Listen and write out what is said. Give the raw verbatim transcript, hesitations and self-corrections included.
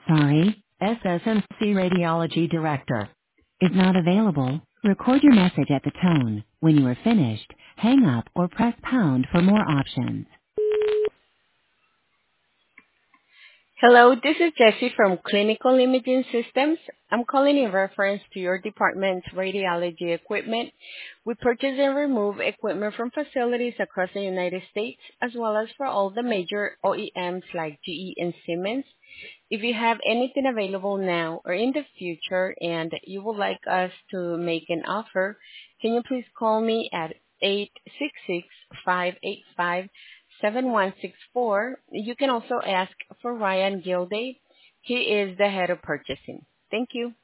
Sorry, S S M C Radiology Director is not available. Record your message at the tone. When you are finished, hang up or press pound for more options. Hello, this is Jessie from Clinical Imaging Systems. I'm calling in reference to your department's radiology equipment. We purchase and remove equipment from facilities across the United States, as well as for all the major O E Ms like G E and Siemens. If you have anything available now or in the future and you would like us to make an offer, can you please call me at eight six six, five eight five, seven one six four. You can also ask for Ryan Gilday. He is the head of purchasing. Thank you.